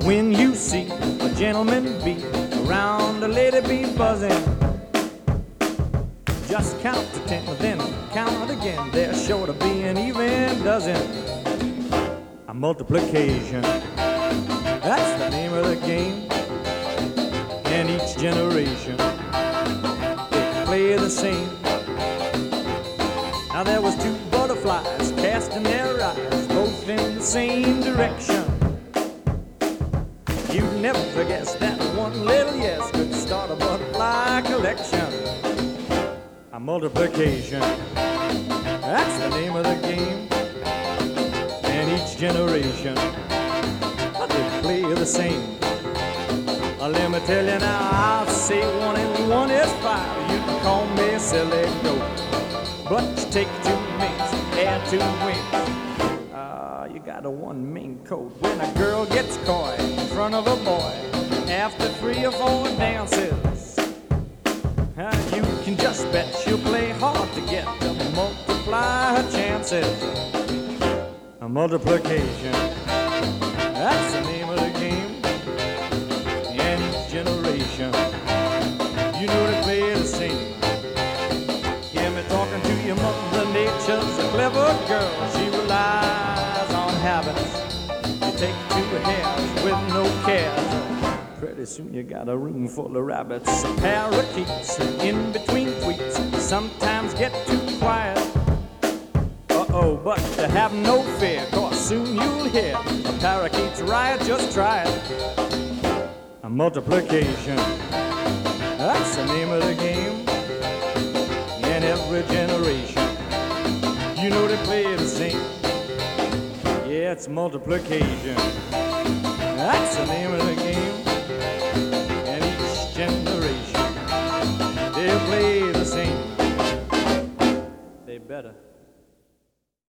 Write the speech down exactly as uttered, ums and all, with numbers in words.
When you see a gentleman bee around a lady bee buzzing, just count to ten, then count again. There's sure to be an even dozen. A multiplication, that's the name of the game. And each generation, they play the same. Now there was two butterflies casting their eyes both in the same direction. You'd never guess that one little yes could start a butterfly collection. A multiplication, that's the name of the game. And each generation, they play the same. Uh, let me tell you now, I'll say one and one is five. You can call me silly goat, but you take two minks, add two wings. Uh, you got a one mink coat. When a girl gets coy in front of a boy after three or four dances, uh, you can just bet she'll play hard to get to multiply her chances. A multiplication, that's the name of the game. And each generation, you know they play the same. Hear me talking to your mother nature's a clever girl. She relies on habits. You take two hairs with no cares. Pretty soon you got a room full of rabbits. Parakeets in between tweets sometimes get too quiet. Uh-oh, but to have no fear, cause soon you'll hear a parakeet's riot, just try it. A multiplication, that's the name of the game. In every generation, you know they play the same. Yeah, it's multiplication, that's the name of the game. And each generation, they'll play the same. They better.